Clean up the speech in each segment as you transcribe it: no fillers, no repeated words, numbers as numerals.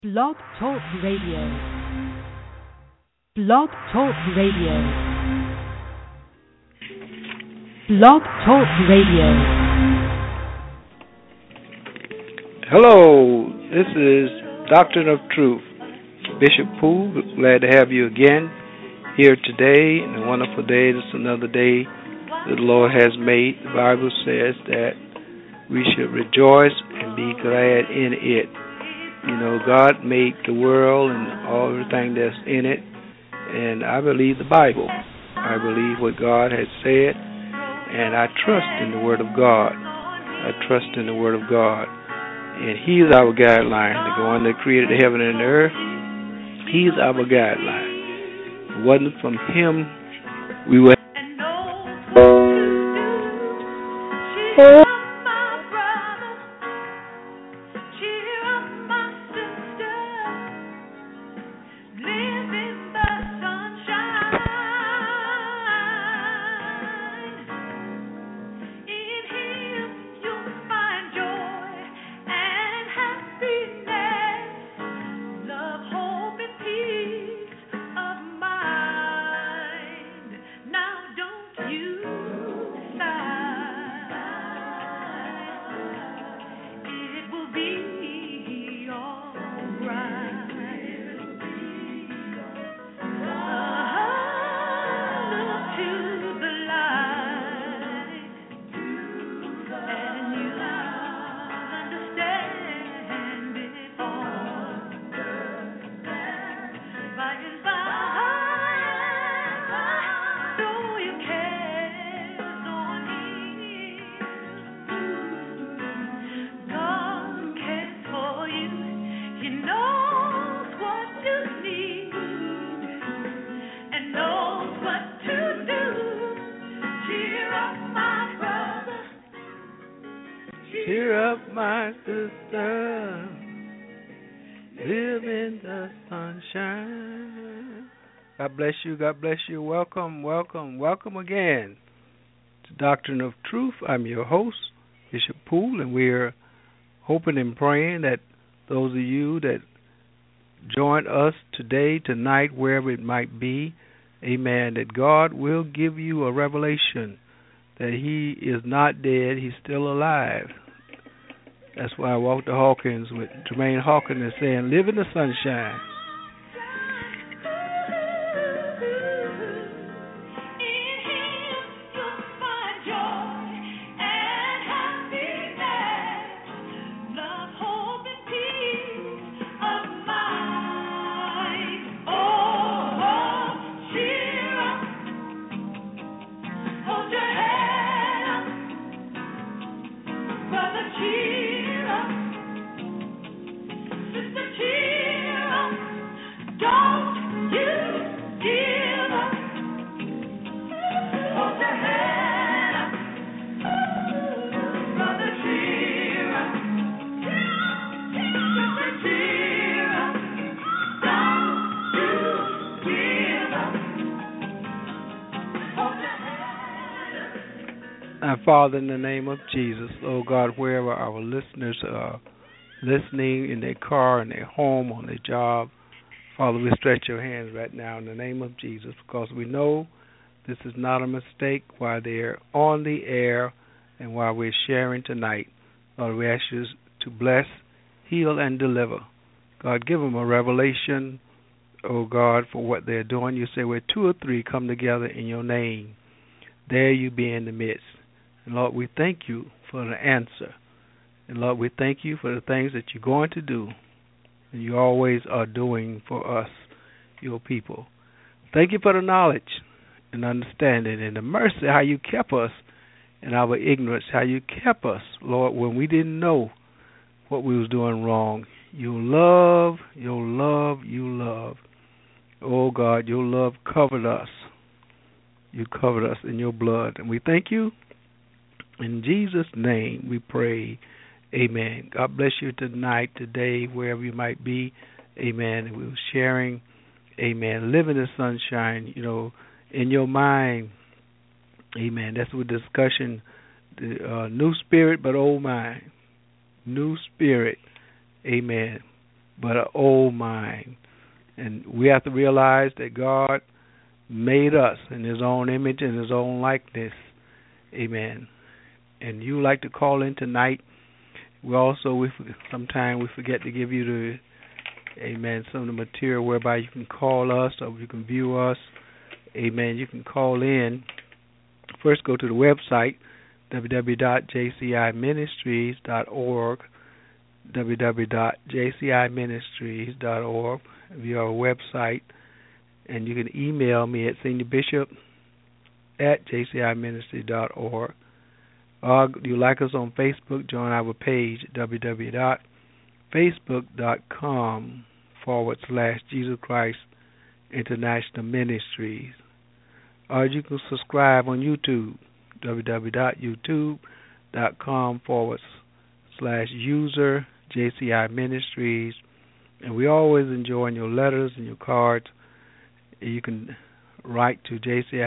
Blog Talk Radio. Blog Talk Radio. Blog Talk Radio. Hello, this is Doctrine of Truth. Bishop Poole, glad to have you again here today. And a wonderful day. This is another day that the Lord has made. The Bible says that we should rejoice and be glad in it. You know, God made the world and everything that's in it, and I believe the Bible. I believe what God has said, and I trust in the Word of God. I trust in the Word of God, and He's our guideline. The one that created the heaven and the earth, He's our guideline. If it wasn't from Him, we would. Cheer up, my sister, live in the sunshine. God bless you, God bless you. Welcome, welcome, welcome again to Doctrine of Truth. I'm your host, Bishop Poole, and we're hoping and praying that those of you that join us today, tonight, wherever it might be, amen, that God will give you a revelation that He is not dead, He's still alive. That's why I walked to Hawkins with Jermaine Hawkins and saying, live in the sunshine. Father, in the name of Jesus, oh God, wherever our listeners are listening, in their car, in their home, on their job, Father, we stretch your hands right now in the name of Jesus, because we know this is not a mistake while they're on the air and while we're sharing tonight. Lord, we ask you to bless, heal, and deliver. God, give them a revelation, oh God, for what they're doing. You say where two or three come together in your name, there you be in the midst. And Lord, we thank you for the answer. And Lord, we thank you for the things that you're going to do and you always are doing for us, your people. Thank you for the knowledge and understanding and the mercy, how you kept us in our ignorance, how you kept us, Lord, when we didn't know what we was doing wrong. Your love, your love, your love. Oh, God, your love covered us. You covered us in your blood. And we thank you. In Jesus' name we pray, amen. God bless you tonight, today, wherever you might be, amen. And we're sharing, amen, live in the sunshine, you know, in your mind, amen. That's what discussion, new spirit but old mind. New spirit, amen, but an old mind. And we have to realize that God made us in His own image and His own likeness. Amen. And you like to call in tonight. Sometimes we forget to give you some of the material whereby you can call us or you can view us. Amen. You can call in. First, go to the website, www.jciministries.org, www.jciministries.org. View our website, and you can email me at seniorBishop@jciministry.org. Or you like us on Facebook, join our page, www.facebook.com/Jesus Christ International Ministries. Or you can subscribe on YouTube, www.youtube.com/user JCI Ministries. And we always enjoy your letters and your cards. You can write to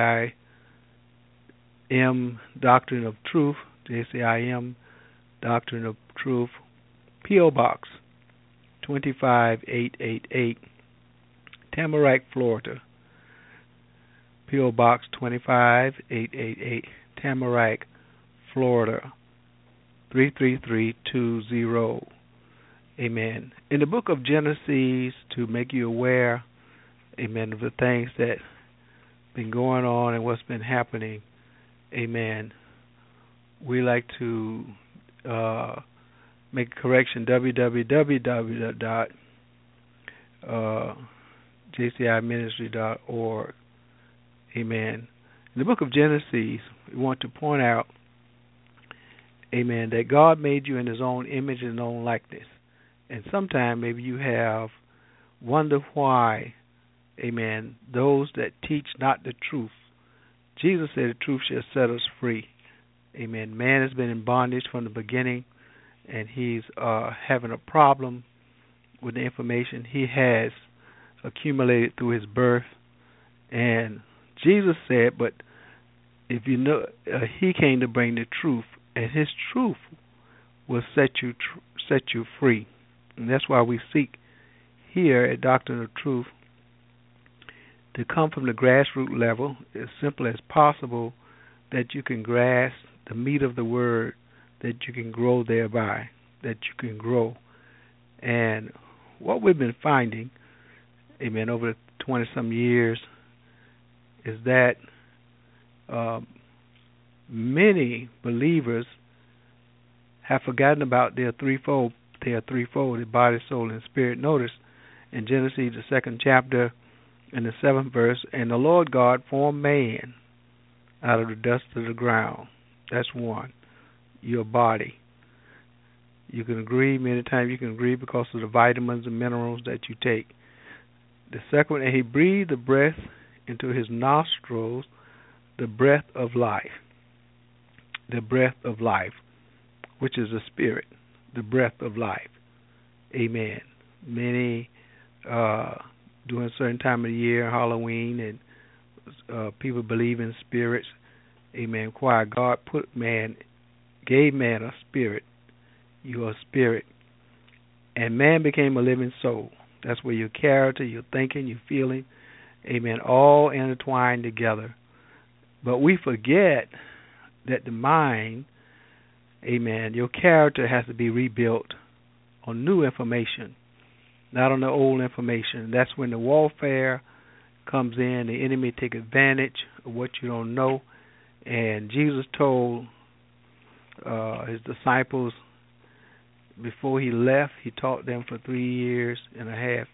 JCIM Doctrine of Truth, JCIM Doctrine of Truth, P.O. Box 25888, Tamarack, Florida. P.O. Box 25888, Tamarack, Florida 33320. Amen. In the book of Genesis, to make you aware, amen, of the things that been going on and what's been happening, amen, we like to make a correction, www.jciministry.org. Amen. In the book of Genesis, we want to point out, amen, that God made you in His own image and His own likeness. And sometimes maybe you have wondered why, amen, those that teach not the truth. Jesus said the truth shall set us free. Amen. Man has been in bondage from the beginning, and he's having a problem with the information he has accumulated through his birth. And Jesus said, but if you know, He came to bring the truth, and His truth will set you free. And that's why we seek here at Doctrine of Truth to come from the grassroots level, as simple as possible, that you can grasp the meat of the Word, that you can grow thereby, that you can grow. And what we've been finding, amen, over 20-some years is that many believers have forgotten about their threefold, the body, soul, and spirit. Notice in Genesis, the 2nd chapter, in the 7th verse, and the Lord God formed man out of the dust of the ground. That's one, your body. You can agree, many times you can agree because of the vitamins and minerals that you take. The second one, and He breathed the breath into his nostrils, the breath of life. The breath of life, which is the spirit, the breath of life. Amen. Many during a certain time of the year, Halloween, and people believe in spirits. Amen. Why God gave man a spirit. You are a spirit. And man became a living soul. That's where your character, your thinking, your feeling, amen, all intertwined together. But we forget that the mind, amen, your character has to be rebuilt on new information, not on the old information. That's when the warfare comes in, the enemy take advantage of what you don't know. And Jesus told His disciples before He left, He taught them for 3 years and a half.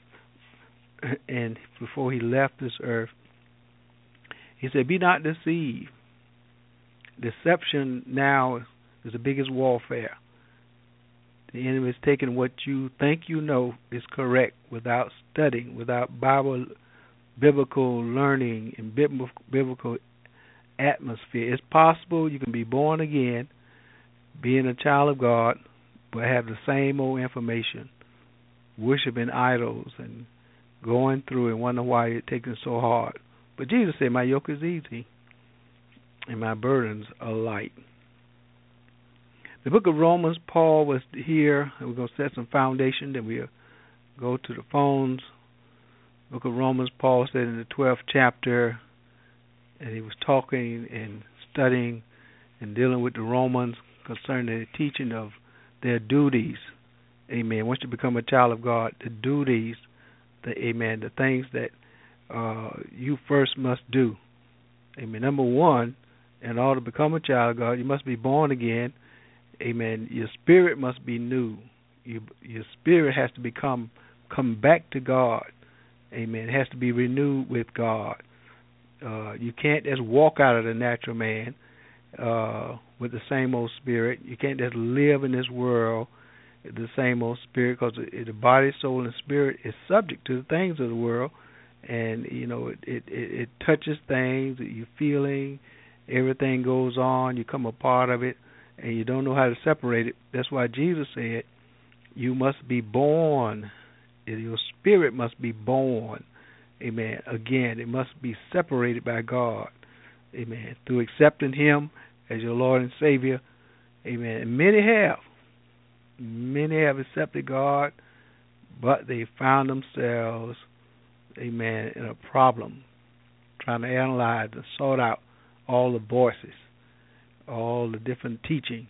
And before He left this earth, He said, be not deceived. Deception now is the biggest warfare. The enemy is taking what you think you know is correct without studying, without biblical learning and biblical atmosphere. It's possible you can be born again, being a child of God, but have the same old information, worshiping idols and going through and wonder why it's taking so hard. But Jesus said, my yoke is easy and my burdens are light. The book of Romans, Paul was here, and we're going to set some foundation, then we'll go to the phones. Book of Romans, Paul said in the 12th chapter, and he was talking and studying and dealing with the Romans concerning the teaching of their duties. Amen. Once you become a child of God, the duties, amen, the things that you first must do. Amen. Number one, in order to become a child of God, you must be born again. Amen. Your spirit must be new. Your spirit has to come back to God. Amen. It has to be renewed with God. You can't just walk out of the natural man with the same old spirit. You can't just live in this world with the same old spirit, because the body, soul, and spirit is subject to the things of the world, and it touches things that you're feeling. Everything goes on. You become a part of it, and you don't know how to separate it. That's why Jesus said, "You must be born. Your spirit must be born." Amen. Again, it must be separated by God. Amen. Through accepting Him as your Lord and Savior. Amen. And many have accepted God, but they found themselves, amen, in a problem, trying to analyze and sort out all the voices, all the different teaching.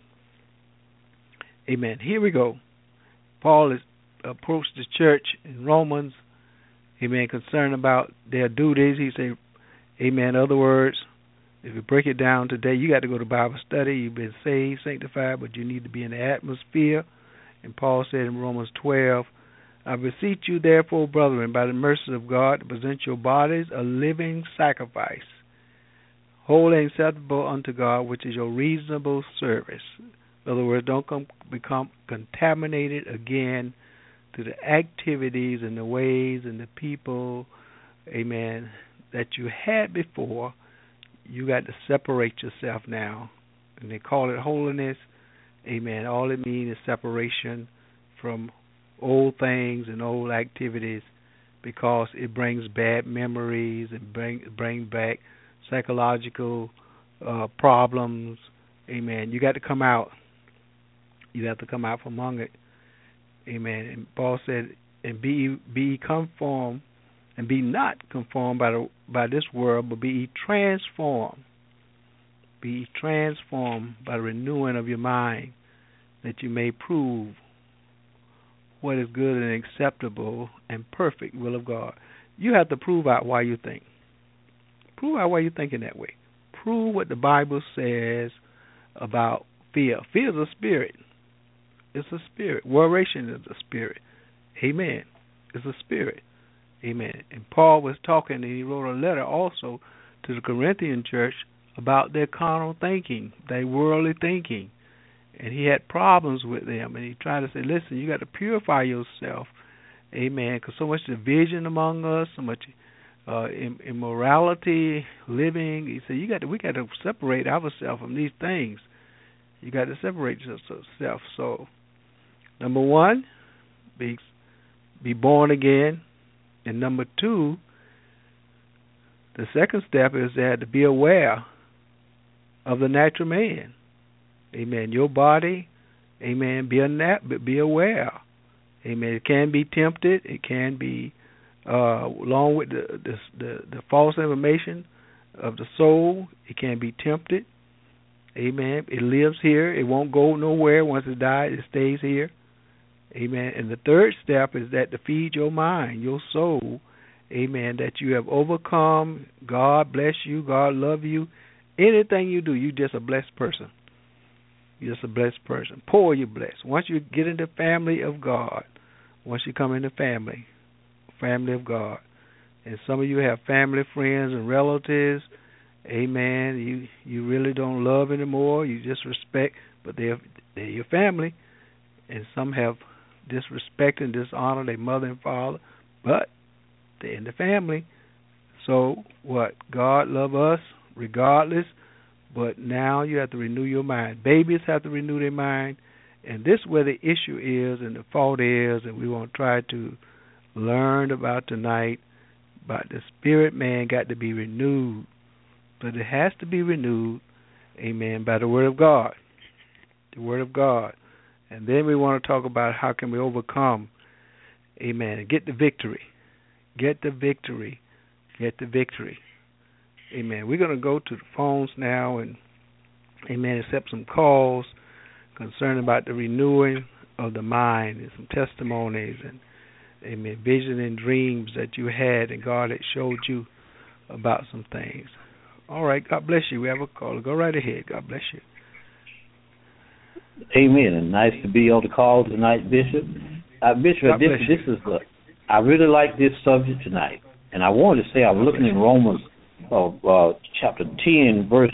Amen. Here we go. Paul has approached the church in Romans, amen, concerned about their duties. He said, amen, in other words, if you break it down today, you got to go to Bible study. You've been saved, sanctified, but you need to be in the atmosphere. And Paul said in Romans 12, "I beseech you, therefore, brethren, by the mercy of God, to present your bodies a living sacrifice, holy and acceptable unto God, which is your reasonable service." In other words, don't become contaminated again to the activities and the ways and the people, amen, that you had before. You got to separate yourself now. And they call it holiness. Amen. All it means is separation from old things and old activities, because it brings bad memories and bring back psychological problems. Amen. You got to come out. You have to come out from among it. Amen. And Paul said, "And be conformed, and be not conformed by this world, but be transformed. Be transformed by the renewing of your mind, that you may prove what is good and acceptable and perfect will of God." You have to prove out why you think. Prove out why you're thinking that way. Prove what the Bible says about fear. Fear is a spirit. It's a spirit. Worration is a spirit. Amen. It's a spirit. Amen. And Paul was talking, and he wrote a letter also to the Corinthian church about their carnal thinking, their worldly thinking. And he had problems with them. And he tried to say, listen, you got to purify yourself. Amen. Because so much division among us, so much immorality, living. He said, we got to separate ourselves from these things. You got to separate yourself. So, number one, be born again. And number two, the second step is that to be aware of the natural man. Amen. Your body, amen, be aware. Amen. It can be tempted. It can be, along with the false information of the soul, it can be tempted. Amen. It lives here. It won't go nowhere. Once it dies, it stays here. Amen. And the third step is that to feed your mind, your soul, amen, that you have overcome. God bless you. God love you. Anything you do, you're just a blessed person. You're just a blessed person. Poor, you're blessed. Once you get in the family of God, once you come in the family of God, and some of you have family, friends, and relatives, amen, you really don't love anymore. You just respect, but they're your family. And some have disrespect and dishonor their mother and father, but they're in the family. So what? God love us regardless, but now you have to renew your mind. Babies have to renew their mind, and this is where the issue is and the fault is, and we want to try to learn about tonight. But the spirit man got to be renewed, but it has to be renewed, amen, by the Word of God. The Word of God. And then we want to talk about how can we overcome, Amen. Get the victory. Get the victory. Get the victory. Amen. We're going to go to the phones now and, amen, accept some calls concerning about the renewing of the mind and some testimonies and, amen, vision and dreams that you had and God had showed you about some things. All right. God bless you. We have a caller. Go right ahead. God bless you. Amen. And nice to be on the call tonight, Bishop. Bishop, I really like this subject tonight. And I wanted to say I was looking in Romans chapter 10, verse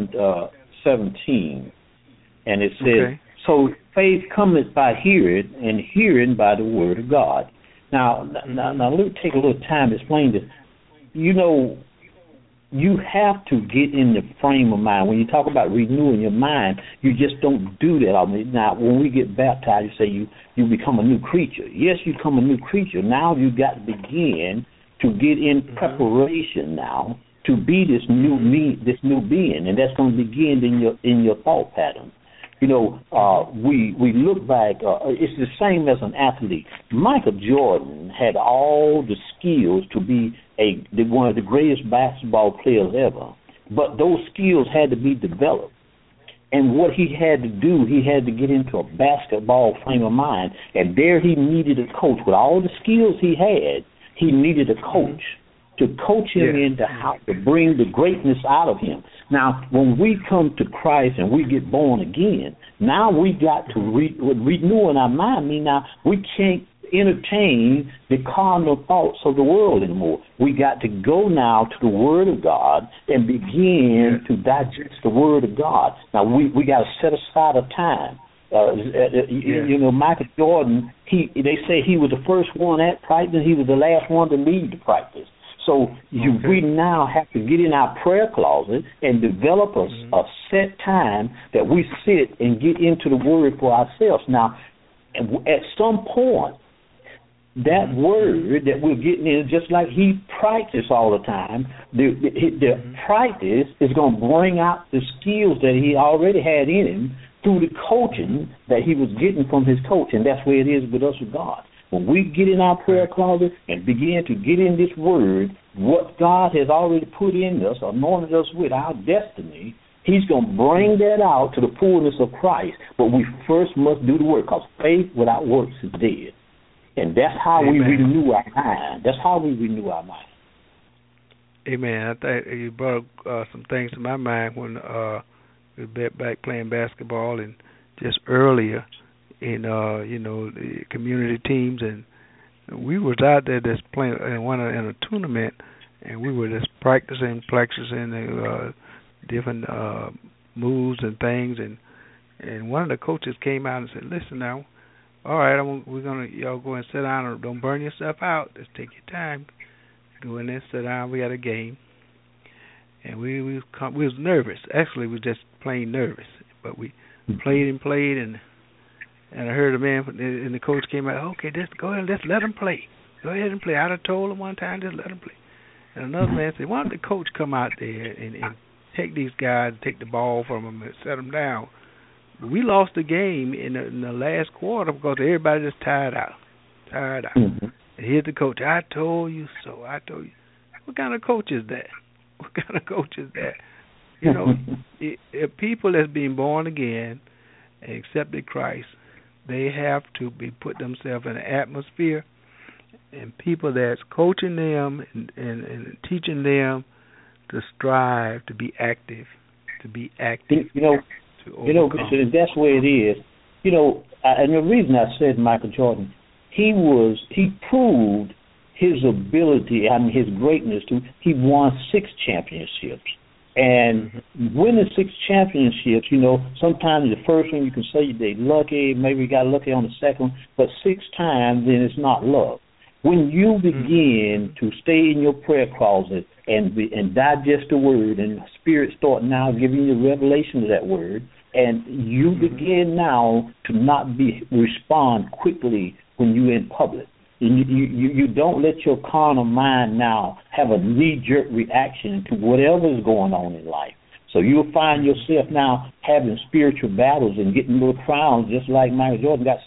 17. And it says, so faith cometh by hearing, and hearing by the word of God. Now let's take a little time to explain this. You know, you have to get in the frame of mind. When you talk about renewing your mind, you just don't do that. I mean, now, when we get baptized, you say you become a new creature. Yes, you become a new creature. Now you got to begin to get in preparation now to be this new being, and that's going to begin in your thought pattern. You know, we look back. It's the same as an athlete. Michael Jordan had all the skills to be one of the greatest basketball players ever, but those skills had to be developed. And what he had to do, he had to get into a basketball frame of mind, and there he needed a coach. With all the skills he had, he needed a coach to coach him into how to bring the greatness out of him. Now, when we come to Christ and we get born again, now we got to renewing our mind. I mean, now we can't entertain the carnal thoughts of the world anymore. We got to go now to the Word of God and begin to digest the Word of God. Now, we got to set aside a time. You know, Michael Jordan, they say he was the first one at practice. He was the last one to leave the practice. So we now have to get in our prayer closet and develop a set time that we sit and get into the Word for ourselves. Now, at some point, that Word that we're getting in, just like he practiced all the time, the practice is going to bring out the skills that he already had in him through the coaching that he was getting from his coach, and that's where it is with us with God. When we get in our prayer closet and begin to get in this Word, what God has already put in us, anointed us with, our destiny, he's going to bring that out to the fullness of Christ. But we first must do the work, because faith without works is dead. And that's how we renew our mind. That's how we renew our mind. Amen. I think you brought some things to my mind when we were back playing basketball and just earlier in the community teams, and we was out there just playing in a tournament, and we were just practicing the different moves and things, and one of the coaches came out and said, "Listen now, all right, we're gonna y'all go and sit down and don't burn yourself out. Just take your time, go in there, sit down. We got a game." And we was nervous. Actually, we were just plain nervous, but we played, and I heard a man and the coach came out. Okay, just go ahead, let's let him play. Go ahead and play. I'd have told him one time, just let him play. And another man said, "Why don't the coach come out there and take these guys, take the ball from them, and set them down?" But we lost the game in the last quarter because everybody just tired out. And here's the coach. I told you so. I told you. What kind of coach is that? What kind of coach is that? You know, if people that's been born again and accepted Christ, they have to be put themselves in an atmosphere and people that's coaching them and teaching them to strive to be active, Bishop, that's where it is. You know, and the reason I said Michael Jordan, he proved his ability, his greatness he won 6 championships. And winning 6 championships, you know, sometimes the first one you can say they lucky, maybe you got lucky on the second one, but 6 times, then it's not luck. When you begin to stay in your prayer closet and digest the Word, and the Spirit start now giving you revelation of that Word, and you begin now to not respond quickly when you're in public. You don't let your carnal mind now have a knee-jerk reaction to whatever is going on in life. So you'll find yourself now having spiritual battles and getting little crowns, just like Michael Jordan got 6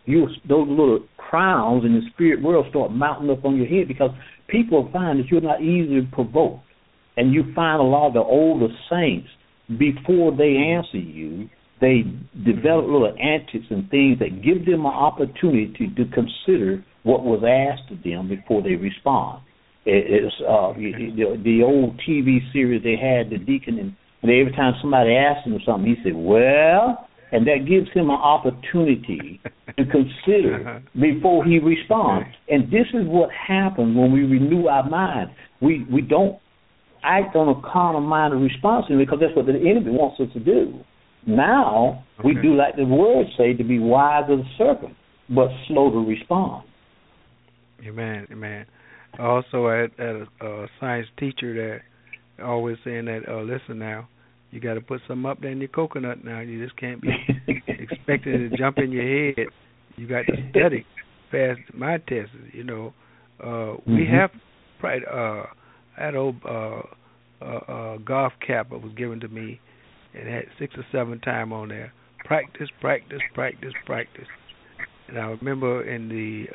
those little crowns in the spirit world start mounting up on your head, because people find that you're not easily provoked. And you find a lot of the older saints, before they answer you, they develop little antics and things that give them an opportunity to consider what was asked of them before they respond. It's the old TV series they had, the deacon, and every time somebody asked him something, he said, well, and that gives him an opportunity to consider before he responds. And this is what happens when we renew our mind. We don't act on a carnal minded response, because that's what the enemy wants us to do. Now, we do like the word say, to be wise as a serpent, but slow to respond. Amen, amen. Also, I had a science teacher that always saying that, listen now, you got to put something up there in your coconut now. You just can't be expecting it to jump in your head. You got to study past my tests, you know. We have, I had a golf cap that was given to me, and it had 6 or 7 times on there. Practice, practice, practice, practice. And I remember in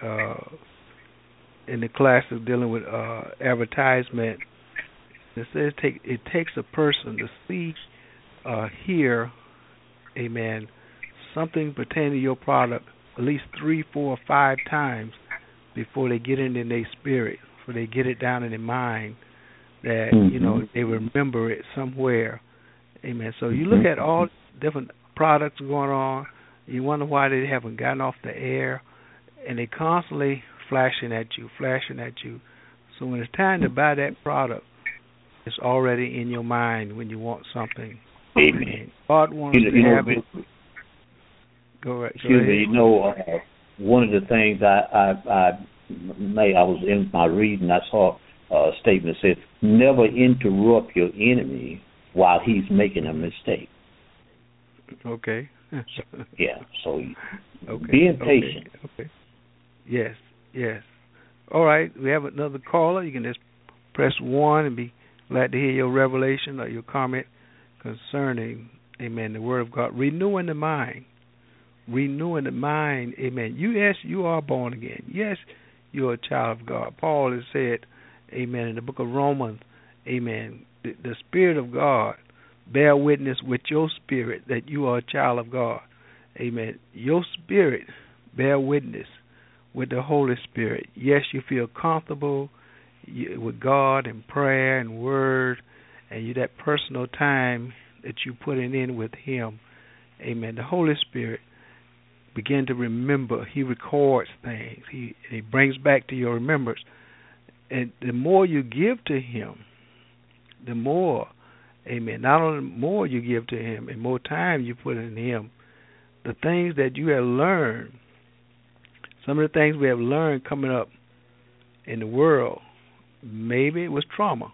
the classes dealing with advertisement, it says it takes a person to see, hear, amen, something pertaining to your product at least 3, 4, 5 times before they get it in their spirit, before they get it down in their mind, that, you know, they remember it somewhere. Amen. So you look at all different products going on, you wonder why they haven't gotten off the air, and they constantly flashing at you. So when it's time to buy that product, it's already in your mind when you want something. Amen. God wants to have it. Go ahead. You know, one of the things I was in my reading, I saw a statement that said, never interrupt your enemy while he's making a mistake. Okay. So being patient. Okay. Yes. All right, we have another caller. You can just press 1 and be glad to hear your revelation or your comment concerning, amen, the Word of God. Renewing the mind. Amen. Yes, you are born again. Yes, you're a child of God. Paul has said, amen, in the book of Romans, amen, the Spirit of God bear witness with your spirit that you are a child of God. Amen. Your spirit bear witness with the Holy Spirit. Yes, you feel comfortable with God and prayer and word, and you that personal time that you putting in with Him. Amen. The Holy Spirit begin to remember. He records things. He brings back to your remembrance. And the more you give to Him, the more, amen, not only the more you give to Him and more time you put in Him, the things that you have learned, some of the things we have learned coming up in the world, maybe it was trauma.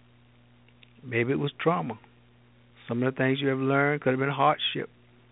Some of the things you have learned could have been hardship.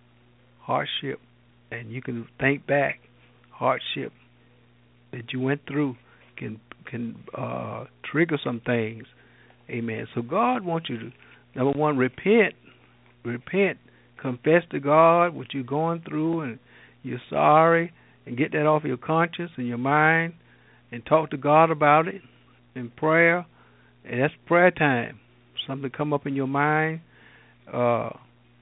And you can think back, hardship that you went through can trigger some things. Amen. So God wants you to, number one, repent, confess to God what you're going through and you're sorry, and get that off your conscience and your mind, and talk to God about it in prayer. And that's prayer time. Something come up in your mind, and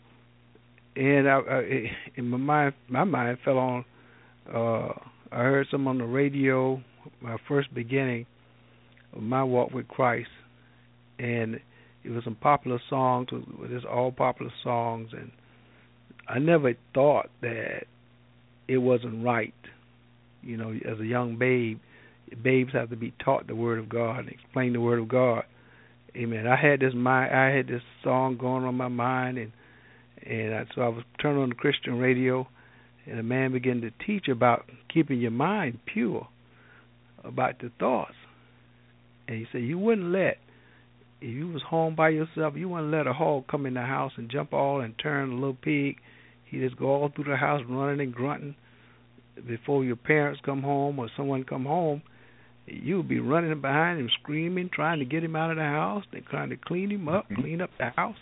in my mind fell on. I heard some on the radio. My first beginning of my walk with Christ, and it was some popular songs. It's all popular songs, and I never thought that it wasn't right. You know, as a young babe, babes have to be taught the Word of God and explain the Word of God. Amen. I had this song going on my mind, so I was turning on the Christian radio, and a man began to teach about keeping your mind pure about the thoughts. And he said, you wouldn't let, if you was home by yourself, you wouldn't let a hog come in the house and jump all and turn a little pig. He just go all through the house running and grunting. Before your parents come home or someone come home, you would be running behind him, screaming, trying to get him out of the house. They're trying to clean him up, clean up the house.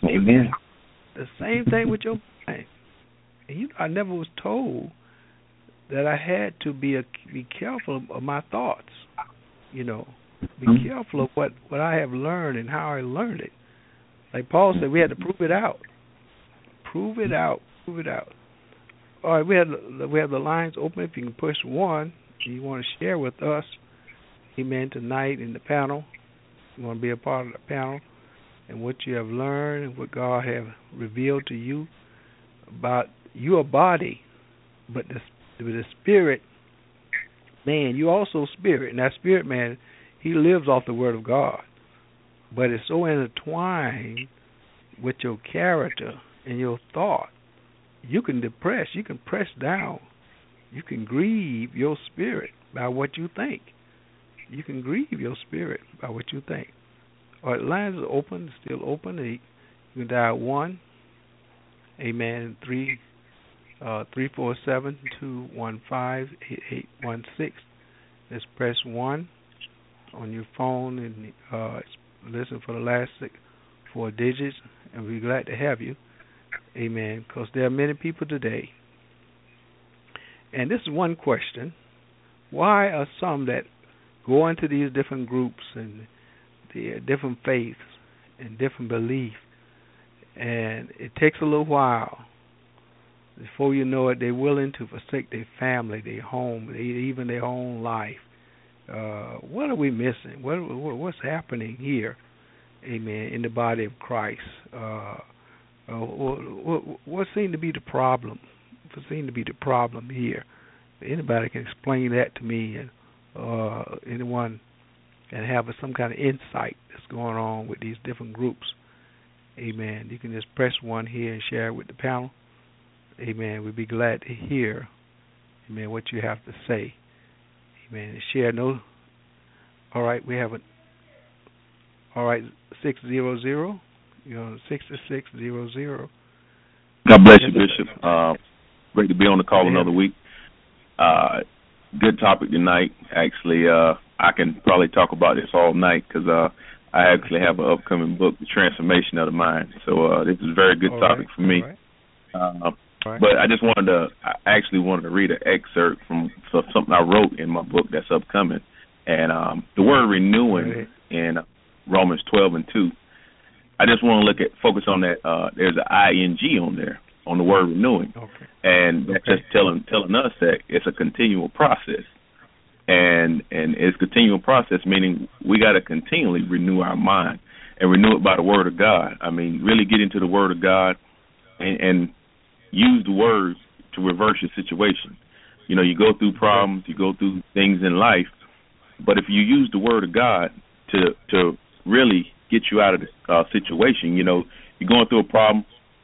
that I had to be careful of my thoughts. Be careful of what I have learned and how I learned it. Like Paul said, we had to prove it out. Prove it out. All right, we have the lines open. If you can push 1, you want to share with us, amen, tonight in the panel. You want to be a part of the panel and what you have learned and what God has revealed to you about your body, but the spirit man, you also spirit, and that spirit man, he lives off the word of God, but it's so intertwined with your character and your thought. You can depress, you can press down, you can grieve your spirit by what you think. You can grieve your spirit by what you think. All right, lines are open, still open. You can dial 1, amen, 347-215-8816. Just press 1 on your phone and listen for the last 4 digits, and we're glad to have you. Amen, because there are many people today. And this is one question. Why are some that go into these different groups and the different faiths and different beliefs, and it takes a little while before you know it, they're willing to forsake their family, their home, even their own life. What are we missing? What's happening here, amen, in the body of Christ? What seems to be the problem? What seems to be the problem here? Anybody can explain that to me, and anyone can have some kind of insight that's going on with these different groups. Amen. You can just press 1 here and share it with the panel. Amen. We'd be glad to hear, amen, what you have to say. Amen. And share no. All right, we have 600. 6600. God bless you, Bishop. Great to be on the call another week. Good topic tonight. Actually, I can probably talk about this all night because I actually have an upcoming book, The Transformation of the Mind. So this is a very good topic for me. But I actually wanted to read an excerpt from something I wrote in my book that's upcoming. And the word renewing in Romans 12:2. I just want to focus on that. There's an ing on there, on the word renewing. And that's just telling us that it's a continual process. And it's a continual process, meaning we got to continually renew our mind and renew it by the word of God. I mean, really get into the word of God and use the words to reverse your situation. You know, you go through problems, you go through things in life, but if you use the word of God to really get you out of the situation, you know, you're going through a problem,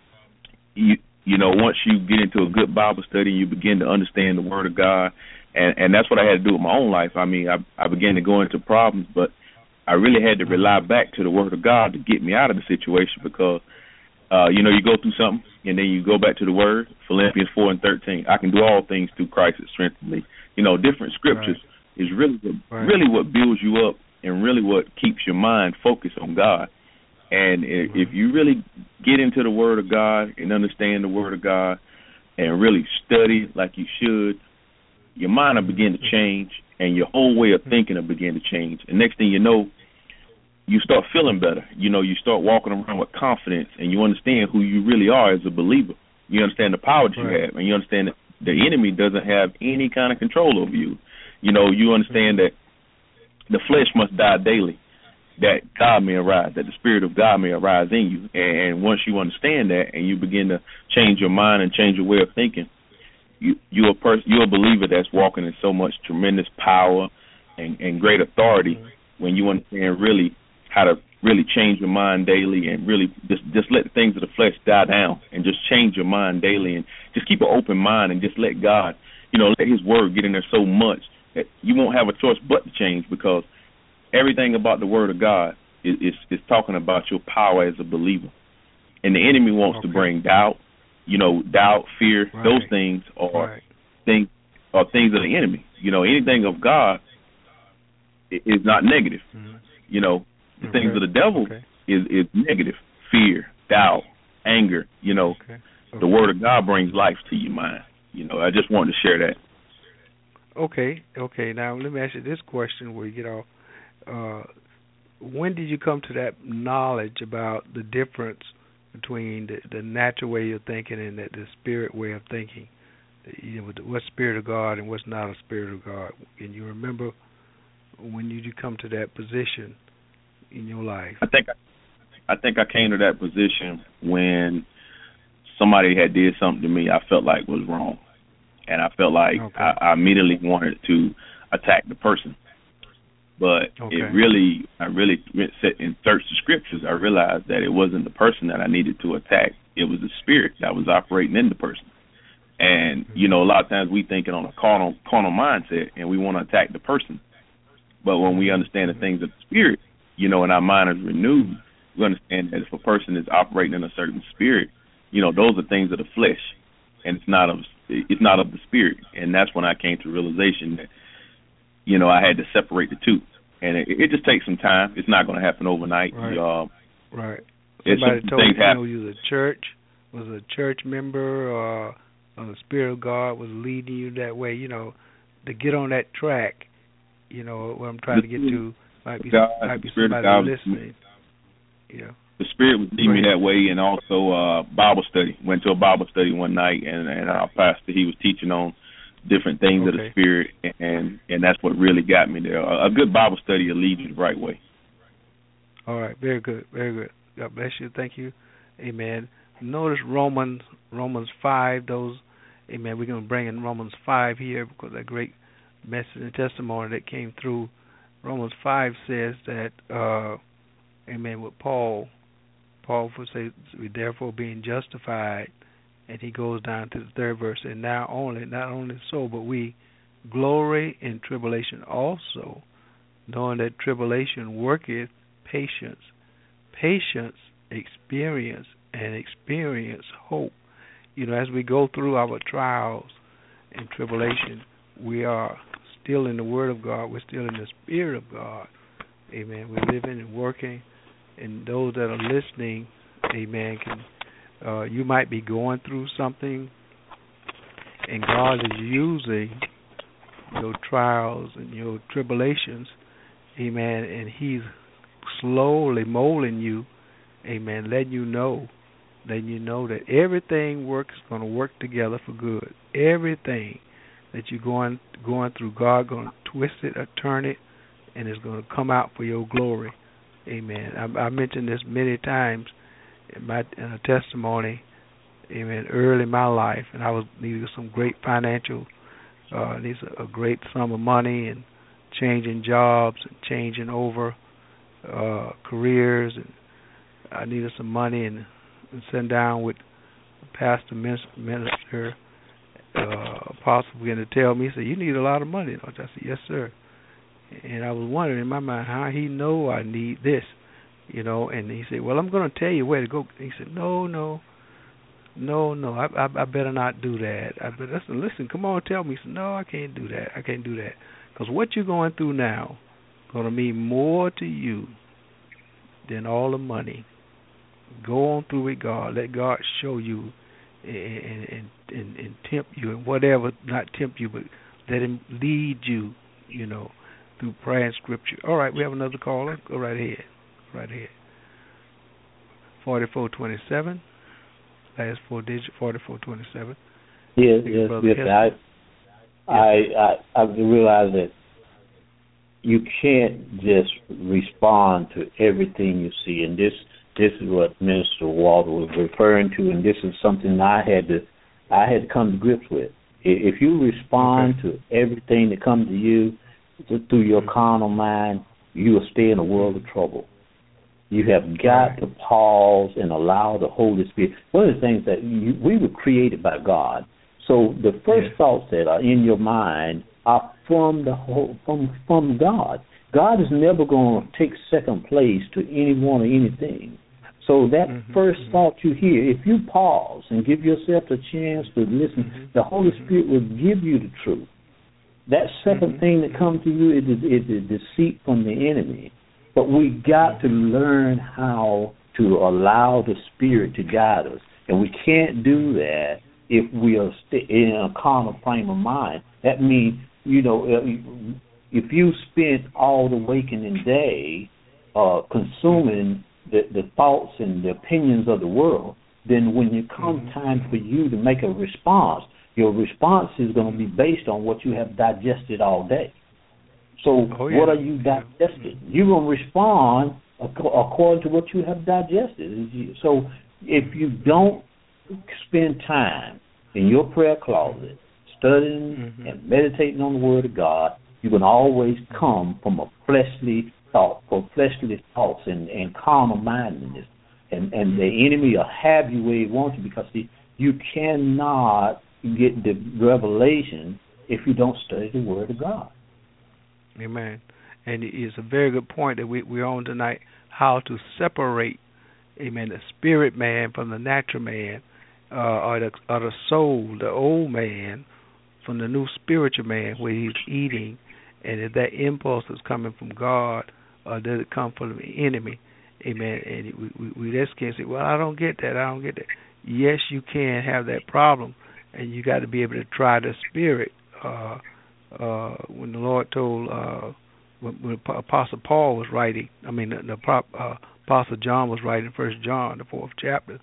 you know, once you get into a good Bible study, you begin to understand the word of God, and that's what I had to do with my own life. I mean, I began to go into problems, but I really had to rely back to the word of God to get me out of the situation because, you know, you go through something, and then you go back to the word, Philippians 4:13. I can do all things through Christ that strengthens me. You know, different scriptures is really what builds you up and really what keeps your mind focused on God. And if you really get into the word of God and understand the word of God and really study like you should, your mind will begin to change and your whole way of thinking will begin to change. And next thing you know, you start feeling better. You know, you start walking around with confidence and you understand who you really are as a believer. You understand the power that you have, and you understand that the enemy doesn't have any kind of control over you. You know, you understand that the flesh must die daily, that God may arise, that the Spirit of God may arise in you. And once you understand that and you begin to change your mind and change your way of thinking, you're a believer that's walking in so much tremendous power and great authority when you understand really how to really change your mind daily and really just let the things of the flesh die down and just change your mind daily and just keep an open mind and just let God, you know, let His word get in there so much that you won't have a choice but to change, because everything about the word of God is talking about your power as a believer. And the enemy wants to bring doubt, you know, fear, those things are things of the enemy. You know, anything of God is not negative. You know, the things of the devil is negative, fear, doubt, anger. You know, the word of God brings life to your mind. You know, I just wanted to share that. Okay. Now let me ask you this question: where you get off. When did you come to that knowledge about the difference between the natural way of thinking and the spirit way of thinking? You know, what's spirit of God and what's not a spirit of God? Can you remember when you come to that position in your life? I think I came to that position when somebody had did something to me I felt like was wrong, and I felt like I immediately wanted to attack the person. But I really sat and searched the scriptures. I realized that it wasn't the person that I needed to attack. It was the spirit that was operating in the person. And, you know, a lot of times we thinking on a carnal mindset, and we want to attack the person. But when we understand the things of the spirit, you know, and our mind is renewed, we understand that if a person is operating in a certain spirit, you know, those are things of the flesh, and it's not of the spirit. And that's when I came to realization that, you know, I had to separate the two. And it just takes some time. It's not going to happen overnight. Right. Somebody told you was a church member, or the Spirit of God was leading you that way, you know, to get on that track. You know, what I'm trying to get to might be somebody listening. Yeah. The Spirit was leading me that way, and also Bible study. Went to a Bible study one night, and our pastor, he was teaching on different things of the Spirit, and that's what really got me there. A good Bible study will lead you the right way. All right, very good. God bless you. Thank you. Amen. Notice Romans 5, amen, we're going to bring in Romans 5 here because that great message and testimony that came through. Romans 5 says that, amen, what Paul would say, we therefore being justified, and he goes down to the third verse, and not only so, but we glory in tribulation also, knowing that tribulation worketh patience, experience, and experience hope. You know, as we go through our trials and tribulation, we are still in the Word of God. We're still in the Spirit of God. Amen. We're living and working, and those that are listening, amen, you might be going through something, and God is using your trials and your tribulations, amen, and He's slowly molding you, amen, letting you know that everything going to work together for good. Everything that you're going through, God going to twist it or turn it, and it's going to come out for your glory. Amen. I mentioned this many times in a testimony, amen, early in my life, and I needed some great financial, needs a great sum of money, and changing jobs and changing over careers, and I needed some money, and sitting down with pastor, minister, apostle began to tell me, he said, you need a lot of money. I said, yes, sir. And I was wondering in my mind how he know I need this, you know. And he said, well, I'm going to tell you where to go. He said, no, I better not do that. I better listen, come on, tell me. He said, no, I can't do that. Because what you're going through now is going to mean more to you than all the money. Go on through with God. Let God show you and tempt you, and whatever, not tempt you, but let Him lead you, you know, through prayer and scripture. All right, we have another caller. Go right ahead. 4427. Last four digits, 4427. Yes. I realize that you can't just respond to everything you see, and this is what Minister Walter was referring to, and this is something I had to come to grips with. If you respond to everything that comes to you through your carnal mind, you will stay in a world of trouble. You have got to pause and allow the Holy Spirit. One of the things that we were created by God, so the first thoughts that are in your mind are from God. God is never going to take second place to anyone or anything. So that first thought you hear, if you pause and give yourself a chance to listen, the Holy Spirit will give you the truth. That second thing that comes to you is the deceit from the enemy. But we got to learn how to allow the Spirit to guide us. And we can't do that if we are in a carnal frame of mind. That means if you spend all the waking day consuming the thoughts and the opinions of the world, then when it comes time for you to make a response, your response is going to be based on what you have digested all day. So what are you digesting? You're going to respond according to what you have digested. So if you don't spend time in your prayer closet studying and meditating on the Word of God, you're going to always come from a fleshly thought, for fleshly thoughts and carnal mindedness. And the enemy will have you where he wants you, because you cannot get the revelation if you don't study the Word of God. Amen. And it's a very good point that we're on tonight, how to separate, amen, the spirit man from the natural man, or the soul, the old man, from the new spiritual man, where he's eating, and if that impulse is coming from God, or does it come from the enemy? Amen. And we just can't say, well, I don't get that. Yes, you can have that problem, and you got to be able to try the spirit. When the Lord told, when Apostle Paul was writing, Apostle John was writing 1 John, the fourth chapter,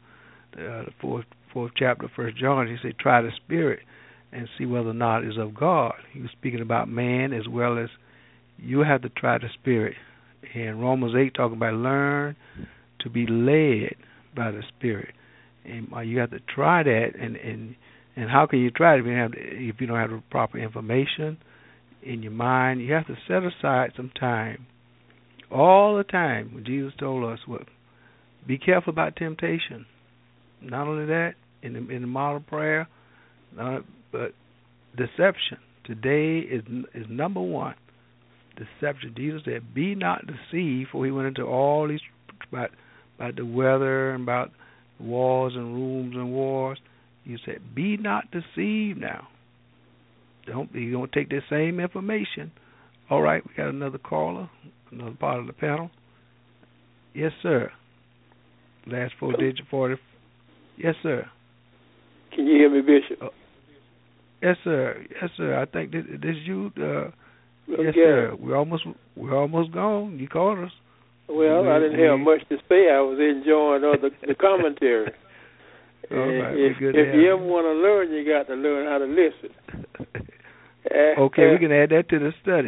of 1 John, he said, try the spirit and see whether or not it is of God. He was speaking about man as well as you have to try the spirit. And Romans 8 talking about learn to be led by the Spirit, and you have to try that. And how can you try it if you don't have the proper information in your mind? You have to set aside some time, all the time. When Jesus told us, be careful about temptation. Not only that, in the model prayer, but deception. Today is number one. Deception. Jesus said, be not deceived, for he went into all these about the weather and about wars and rooms and wars. He said, be not deceived now. You're going to take the same information. All right, we got another caller, another part of the panel. Yes, sir. Last 4 digits, 40. Yes, sir. Can you hear me, Bishop? Yes, sir. Yes, sir. I think this is you. Yes, sir. We're almost gone. You called us. Well, I didn't have much to say. I was enjoying the commentary. If you ever want to learn, you got to learn how to listen. Okay, we can add that to the study.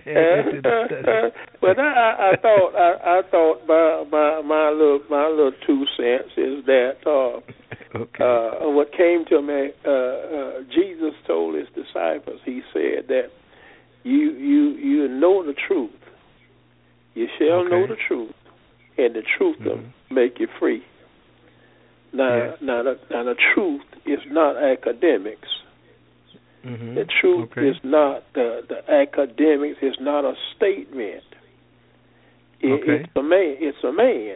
But I thought my little 2 cents is that what came to me, Jesus told his disciples. He said that you know the truth. You shall know the truth, and the truth will make you free. Now the truth is not academics. The truth is not the academics. It's not a statement. It's a man. It's a man.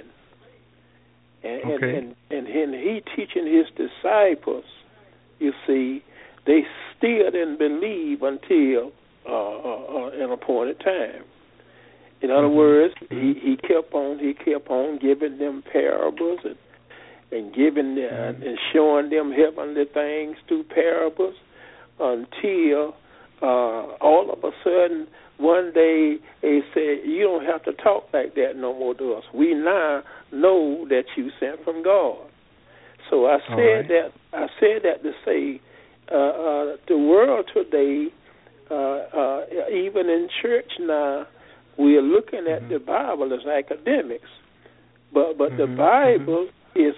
And he teaching his disciples, you see, they still didn't believe until an appointed time. In other words, he kept on giving them parables and giving and showing them heavenly things through parables until all of a sudden one day they said, you don't have to talk like that no more to us. We now know that you sent from God. So I said that to say the world today, even in church now, we are looking at the Bible as academics, but the Bible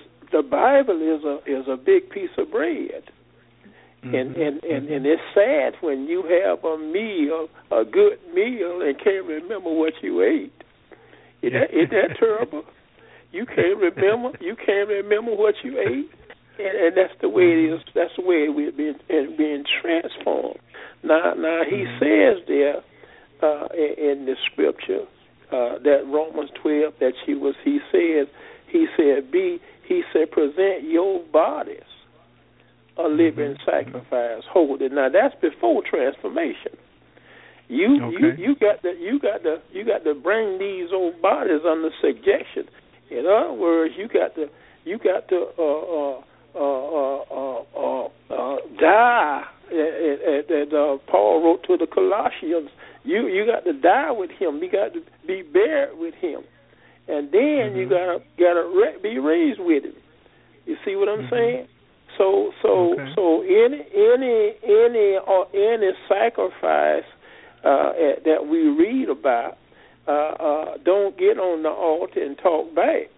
is a big piece of bread, and it's sad when you have a good meal, and can't remember what you ate. Isn't that terrible? You can't remember what you ate, and that's the way it is. That's the way we're being transformed. Now he says there. In the scripture, that Romans 12, that he said, present your bodies a living sacrifice, holy. Now that's before transformation. You got to bring these old bodies under subjection. In other words, you got to die that Paul wrote to the Colossians. You got to die with him. You got to be buried with him, and then you gotta be raised with him. You see what I'm saying? So any sacrifice that we read about, don't get on the altar and talk back.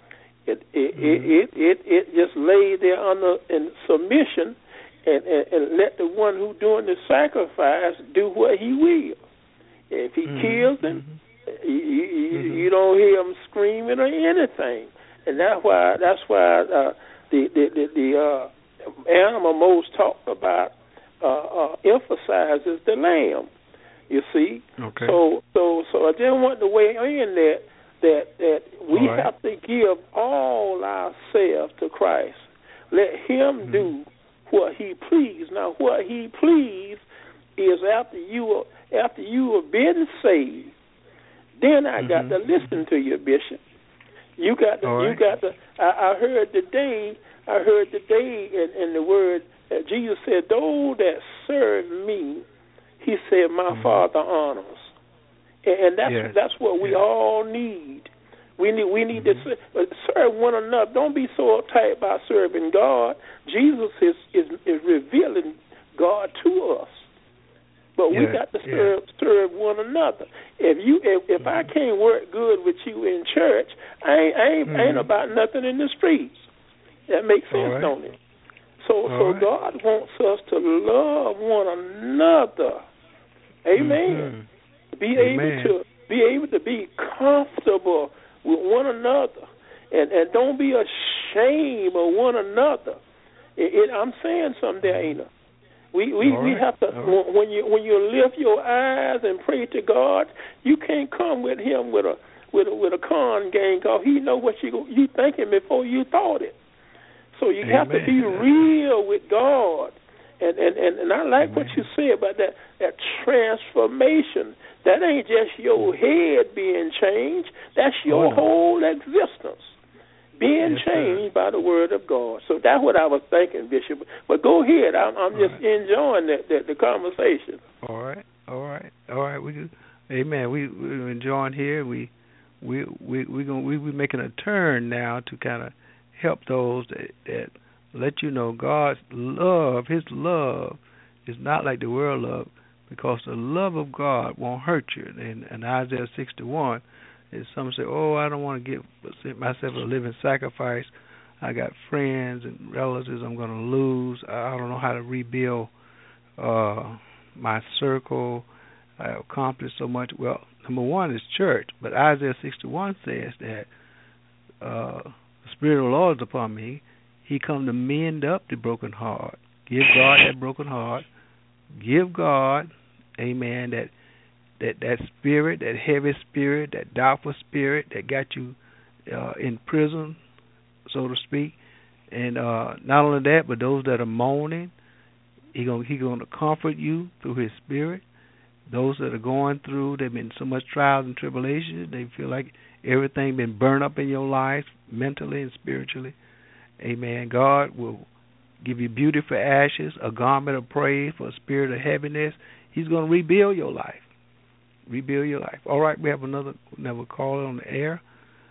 It just lay there under in submission, and let the one who doing the sacrifice do what he will. If he kills him, you don't hear him screaming or anything, and that's why the animal most talked about emphasizes the lamb. You see, so I just want to weigh in that we have to give all ourselves to Christ. Let Him do what He please. Now, what He please is after you have been saved, then I got to listen to you, Bishop. You got to. I heard today in the word that Jesus said, "Those that serve me," He said, "my Father honors." And that's what we all need. We need to serve one another. Don't be so uptight about serving God. Jesus is revealing God to us. But we got to serve one another. If I can't work good with you in church, I ain't about nothing in the streets. That makes sense, don't it? So God wants us to love one another. Amen. Be able to be comfortable with one another, and don't be ashamed of one another. I'm saying something there, ain't it? We have to when you lift your eyes and pray to God, you can't come with Him with a con game, because He know what you thinking before you thought it. So you have to be real with God. And I like what you said about that transformation. That ain't just your head being changed. That's your whole existence being changed by the Word of God. So that's what I was thinking, Bishop. But go ahead. I'm just enjoying the conversation. All right. Amen. We're enjoying here. We're making a turn now to kind of help those that let you know God's love, His love, is not like the world love, because the love of God won't hurt you. And Isaiah 61, is some say, I don't want to give myself a living sacrifice. I got friends and relatives I'm going to lose. I don't know how to rebuild my circle. I accomplished so much. Well, number one is church, but Isaiah 61 says that the Spirit of the Lord is upon me. He come to mend up the broken heart. Give God that broken heart. Give God, amen, that spirit, that heavy spirit, that doubtful spirit that got you in prison, so to speak. And not only that, but those that are mourning, He going to comfort you through His Spirit. Those that are going through, they've been so much trials and tribulations, they feel like everything been burned up in your life, mentally and spiritually. Amen. God will give you beauty for ashes, a garment of praise for a spirit of heaviness. He's going to rebuild your life. Rebuild your life. All right, we have another caller on the air,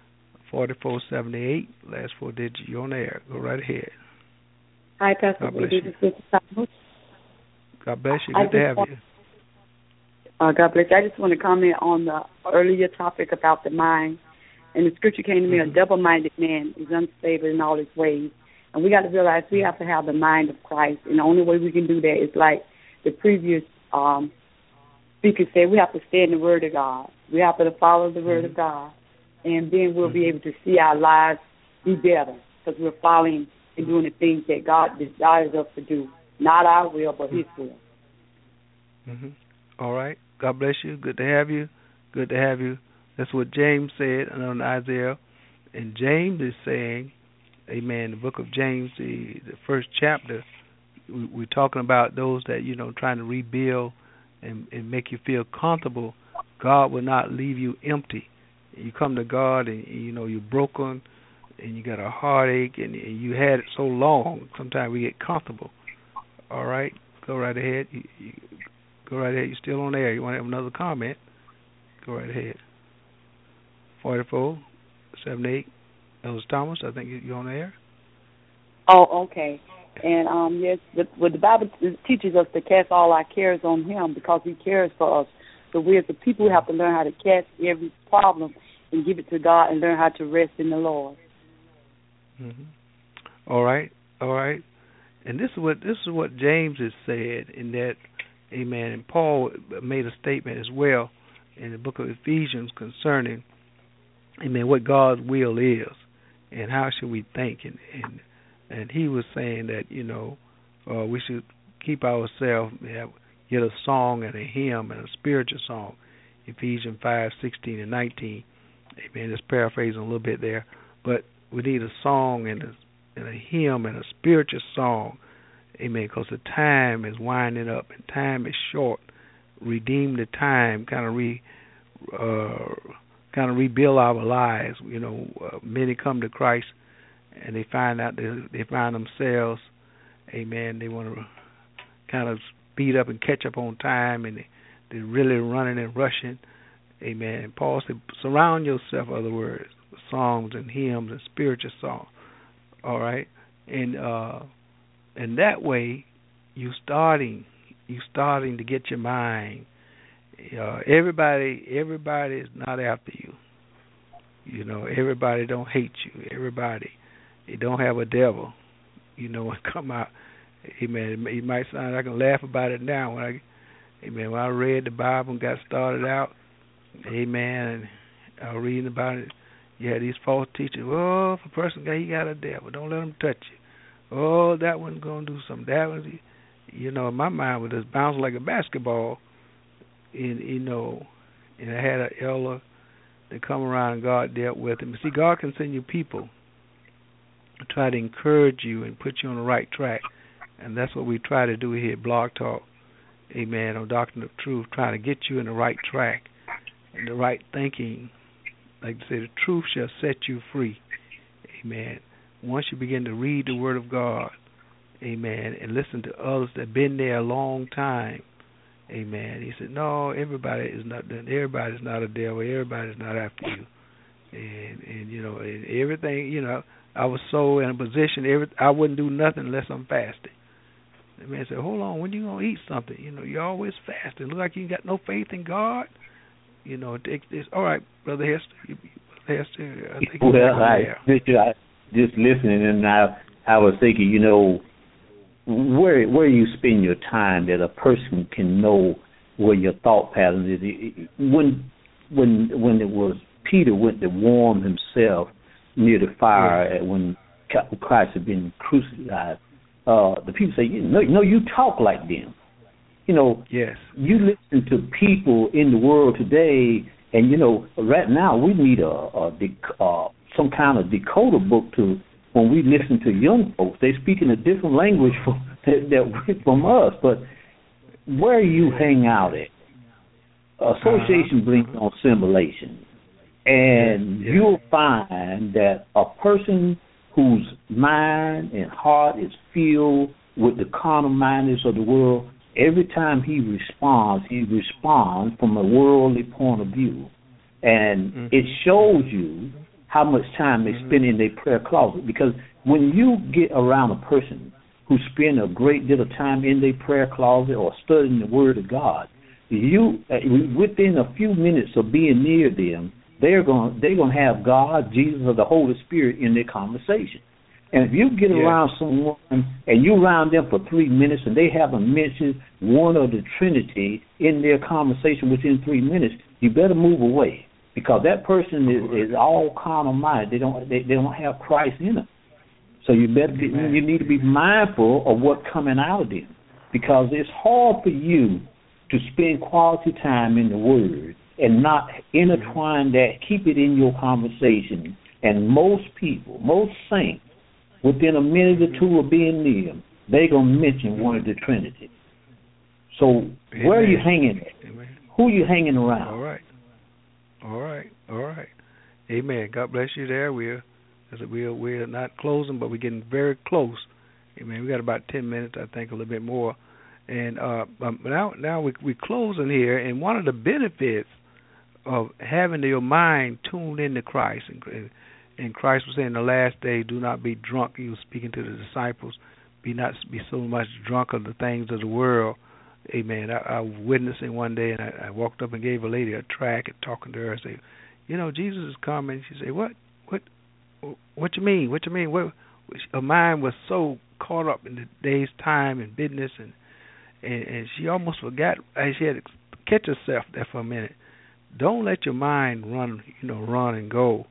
4478, last four digits. You're on the air. Go right ahead. Hi, Pastor. God bless you. God bless you. Good to have you. God bless you. I just want to comment on the earlier topic about the mind. And the scripture came to me, a double-minded man is unstable in all his ways. And we got to realize we have to have the mind of Christ. And the only way we can do that is like the previous speaker said, we have to stay in the Word of God. We have to follow the Word of God. And then we'll be able to see our lives be better, because we're following and doing the things that God desires us to do. Not our will, but His will. All right. God bless you. Good to have you. Good to have you. That's what James said on Isaiah. And James is saying, amen, the book of James, the first chapter, we're talking about those that, trying to rebuild and make you feel comfortable. God will not leave you empty. You come to God and, you're broken and you got a heartache and you had it so long, sometimes we get comfortable. All right? Go right ahead. You go right ahead. You're still on air. You want to have another comment? Go right ahead. 4478. Ellis Thomas, I think you're on air. Oh, okay. And yes, the Bible teaches us to cast all our cares on Him because He cares for us. So we as the people have to learn how to cast every problem and give it to God and learn how to rest in the Lord. Mm-hmm. All right. And this is what James has said in that, amen. And Paul made a statement as well in the book of Ephesians concerning, amen, what God's will is and how should we think. And he was saying that, we should keep ourselves, get a song and a hymn and a spiritual song. Ephesians 5:16 and 19. Amen. Just paraphrasing a little bit there. But we need a song and a hymn and a spiritual song. Amen. Because the time is winding up and time is short. Redeem the time, kind of rebuild our lives. Many come to Christ and they find out they find themselves, amen, they want to kind of speed up and catch up on time, and they're really running and rushing. Amen. And Paul said, surround yourself, in other words, with songs and hymns and spiritual songs. All right? And that way, you starting to get your mind. Everybody is not after you. Everybody don't hate you. Everybody, they don't have a devil, and come out. Amen. It might sound, I can laugh about it now when I read the Bible and got started out. Amen. And I was reading about it. You had these false teachers. Oh, if a person got a devil, don't let them touch you. Oh, that one's going to do something. That one's, my mind would just bounce like a basketball. And I had an elder that come around and God dealt with him. See, God can send you people to try to encourage you and put you on the right track. And that's what we try to do here at Blog Talk. Amen. On Doctrine of Truth, trying to get you in the right track and the right thinking. Like I say, the truth shall set you free. Amen. Once you begin to read the Word of God, amen, and listen to others that have been there a long time, amen. He said, no, everybody's not a devil. Everybody's not after you. And everything, I was so in a position, I wouldn't do nothing unless I'm fasting. The man said, hold on, when you going to eat something? You're always fasting. Look like you ain't got no faith in God. It's all right, Brother Hester. I think I just listening, and I was thinking, where you spend your time, that a person can know where your thought pattern is. When it was Peter went to warm himself near the fire when Christ had been crucified, the people say, you talk like them. Yes. You listen to people in the world today, and right now we need some kind of decoder book to when we listen to young folks. They speak in a different language from us. But where you hang out at, association brings on assimilation, and you'll find that a person whose mind and heart is filled with the carnal mindedness of the world, every time he responds from a worldly point of view. And it shows you how much time they spend in their prayer closet. Because when you get around a person who spend a great deal of time in their prayer closet or studying the Word of God, within a few minutes of being near them, they're going to have God, Jesus, or the Holy Spirit in their conversation. And if you get around someone and you around them for 3 minutes and they haven't mentioned one of the Trinity in their conversation within 3 minutes, you better move away, because that person is all carnal minded. They don't have Christ in them. So you need to be mindful of what's coming out of them, because it's hard for you to spend quality time in the Word and not intertwine that, keep it in your conversation. And most people, most saints, within a minute or two of being near them, they're going to mention one of the Trinity. So where are you hanging at? Amen. Who are you hanging around? All right. Amen. God bless you there. We're not closing, but we're getting very close. Amen. We got about 10 minutes, I think, a little bit more. And now we're closing here, and one of the benefits of having your mind tuned into Christ, and Christ was saying in the last day, do not be drunk. He was speaking to the disciples, not be so much drunk of the things of the world. Amen. I was witnessing one day, and I walked up and gave a lady a tract and talking to her. I said, Jesus is coming. She said, what you mean? What you mean? Her mind was so caught up in the day's time and business, and she almost forgot. She had to catch herself there for a minute. Don't let your mind run and go.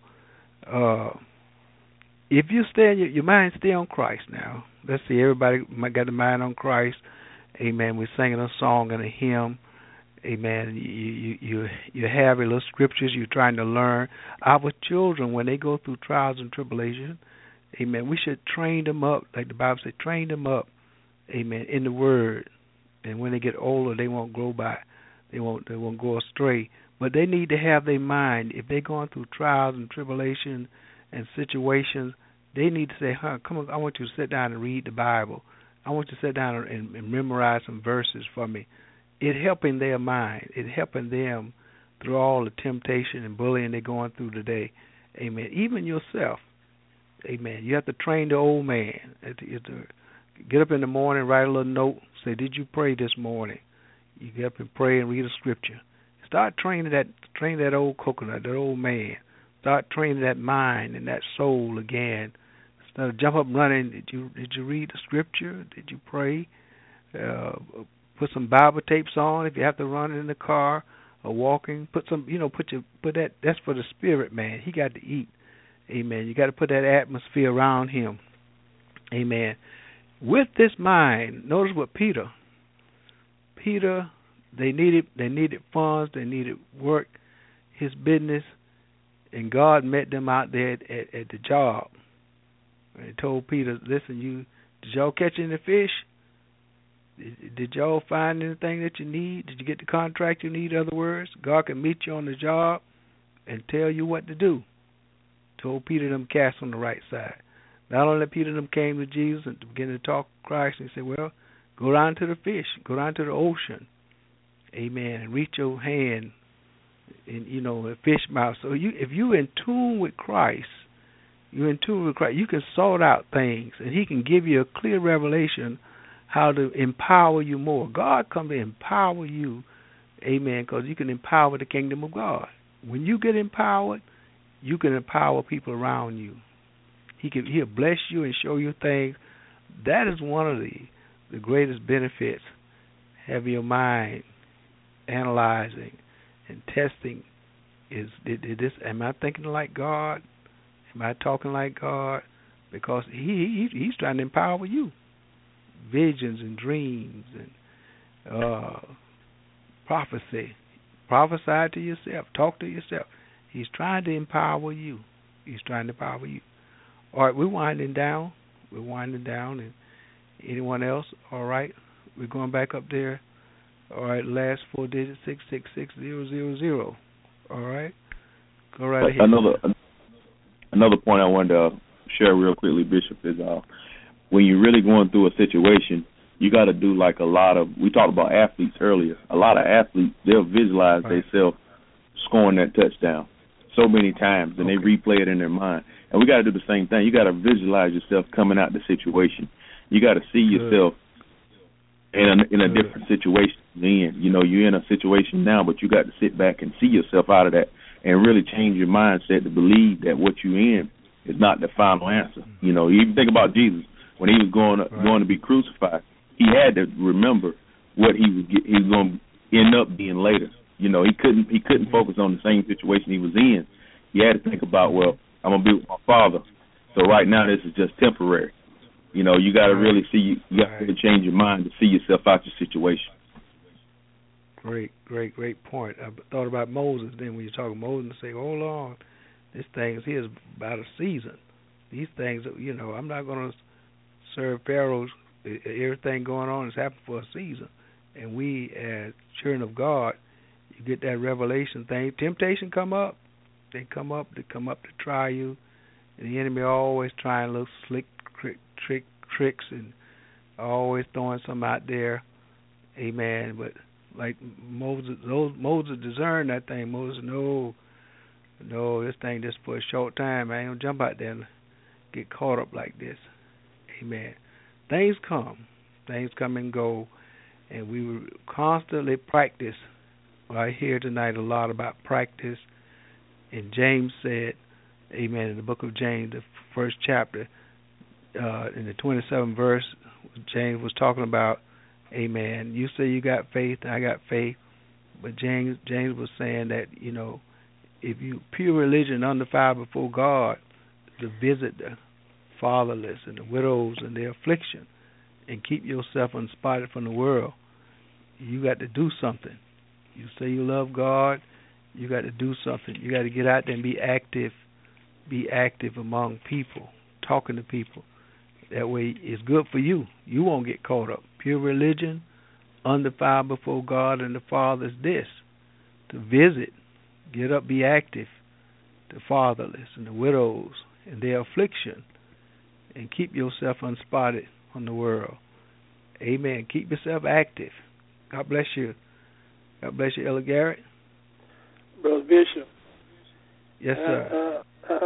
If you stay, your mind stay on Christ now. Let's see, everybody got the mind on Christ. Amen. We're singing a song and a hymn. Amen. You have your little scriptures you're trying to learn. Our children, when they go through trials and tribulations, amen, we should train them up, like the Bible says, train them up, amen, in the Word. And when they get older, they won't grow by. They won't go astray. But they need to have their mind. If they're going through trials and tribulations and situations, they need to say, come on, I want you to sit down and read the Bible. I want you to sit down and memorize some verses for me. It helping their mind. It helping them through all the temptation and bullying they're going through today. Amen. Even yourself. Amen. You have to train the old man. You have to get up in the morning, write a little note, say, did you pray this morning? You get up and pray and read a scripture. Start training that old coconut, that old man. Start training that mind and that soul again. Instead of jump up and running, did you read the scripture? Did you pray? Put some Bible tapes on if you have to run in the car or walking. Put that. That's for the spirit man. He got to eat. Amen. You got to put that atmosphere around him. Amen. With this mind, notice what Peter, they needed funds, they needed work, his business, and God met them out there at the job. And he told Peter, listen, did y'all catch any fish? Did y'all find anything that you need? Did you get the contract you need? In other words, God can meet you on the job and tell you what to do. Told Peter them cast on the right side. Not only Peter them came to Jesus and began to talk to Christ, and he said, well, go down to the fish, go down to the ocean, amen, and reach your hand in, a fish mouth. So if you're in tune with Christ, you can sort out things, and he can give you a clear revelation how to empower you more. God comes to empower you, amen, because you can empower the kingdom of God. When you get empowered, you can empower people around you. He'll bless you and show you things. That is one of the greatest benefits. Having your mind analyzing and testing am I thinking like God? Am I talking like God? Because he's trying to empower you. Visions and dreams and prophecy. Prophesy to yourself. Talk to yourself. He's trying to empower you. All right, we're winding down. And anyone else? All right, we're going back up there. All right, last 4 digits, 666000. All right, go right ahead. Another point I wanted to share real quickly, Bishop, is when you're really going through a situation, you got to do like we talked about athletes earlier. A lot of athletes, they'll visualize themselves scoring that touchdown so many times, and they replay it in their mind. And we got to do the same thing. You got to visualize yourself coming out the situation. You got to see yourself in a different situation. Then, you're in a situation now, but you got to sit back and see yourself out of that and really change your mindset to believe that what you're in is not the final answer. You even think about Jesus when he was going to be crucified. He had to remember what he was going to end up being later. He couldn't focus on the same situation he was in. He had to think about, well, I'm going to be with my Father. So right now this is just temporary. You got to really you got to change your mind to see yourself out your situation. Great point. I thought about Moses then when you're talking Moses and say, hold on, this thing is about a season. These things, I'm not going to serve Pharaoh's. Everything going on is happening for a season. And we as children of God, you get that revelation thing. Temptation come up. They come up to try you. And the enemy always trying little slick tricks and always throwing something out there. Amen. But like Moses discerned that thing. Moses, no, this thing just for a short time. I ain't gonna jump out there and get caught up like this. Amen. Things come and go, and we will constantly practice. Well, I hear tonight a lot about practice, and James said, amen, in the book of James, the first chapter, in the 27th verse, James was talking about, amen, you say you got faith, and I got faith, but James was saying that, if you pure religion undefiled before God, to visit the fatherless and the widows and their affliction, and keep yourself unspotted from the world, you got to do something. You say you love God, you got to do something. You got to get out there and be active among people, talking to people. That way it's good for you. You won't get caught up. Pure religion, undefiled before God and the Father is this, to visit, get up, be active, the fatherless and the widows and their affliction, and keep yourself unspotted from the world. Amen. Keep yourself active. God bless you. God bless you, Elder Garrett. Brother Bishop. Yes, sir.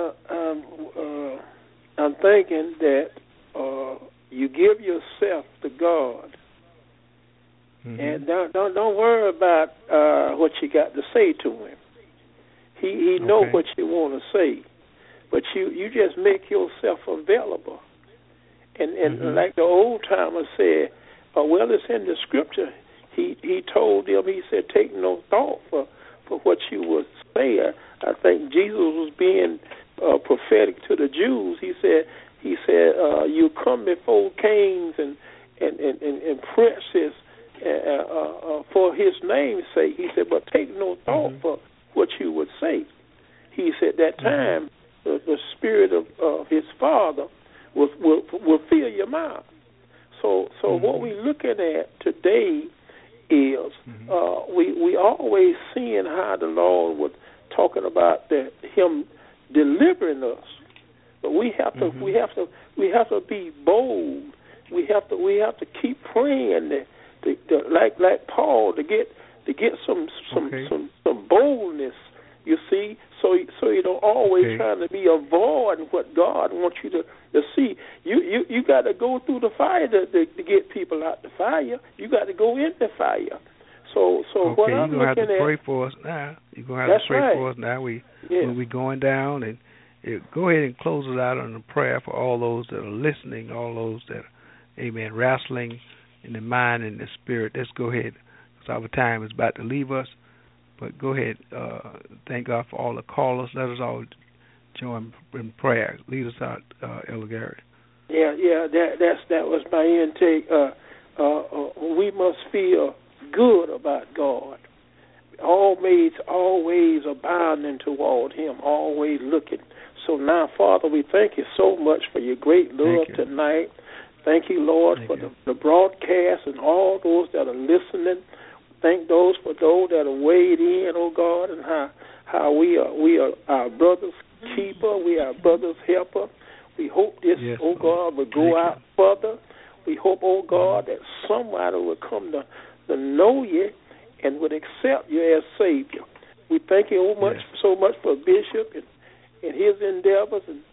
I'm thinking that you give yourself to God, and don't worry about what you got to say to Him. He knows what you want to say, but you just make yourself available. And like the old timer said, well, it's in the Scripture. He told them, he said, take no thought for what you would say. I think Jesus was being prophetic to the Jews. He said, you come before kings and princes for His name's sake. He said, but take no thought for what you would say. He said that time the Spirit of His Father will fill your mouth. So what we're looking at today is we always seeing how the Lord was talking about Him delivering us, but we have to be bold. We have to keep praying like Paul to get some boldness. You see, so you don't always trying to be avoiding what God wants you to see. You got to go through the fire to get people out the fire. You got to go in the fire. So what I'm looking at, you're gonna have to pray for us now. You're gonna have to pray for us now. When we going down, and go ahead and close it out on a prayer for all those that are listening, all those that are, amen, wrestling in the mind and the spirit. Let's go ahead, because our time is about to leave us. But go ahead. Thank God for all the callers. Let us all join in prayer. Lead us out, Elder Garrett. Yeah. That was my intake. We must feel good about God. Always abounding toward Him. Always looking. So now, Father, we thank you so much for your great love tonight. Thank you, Lord, for the broadcast and all those that are listening. Thank those that are weighed in, oh God, and how we are our brother's keeper, we are our brother's helper. We hope this, oh God, will go out further. We hope, oh God, that somebody will come to know you and would accept you as Savior. We thank you so much for Bishop and his endeavors, and